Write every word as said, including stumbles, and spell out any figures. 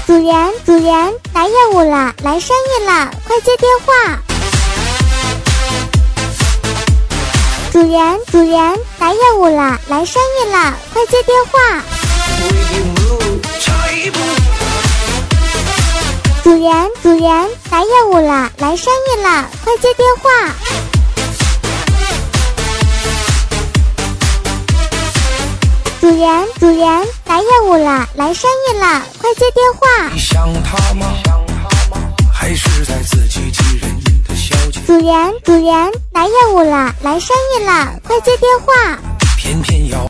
组员，组员，来业务了，来生意了，快接电话。组员，组员，来业务了，来生意了，快接电话。组员，组员，来业务了，来生意了，快接电话。组员，组员，来业务了，来生意了，快接电话。 你想他吗？还是在自欺欺人的小姐？ 组员，组员，来业务了，来生意了，快接电话。 偏偏要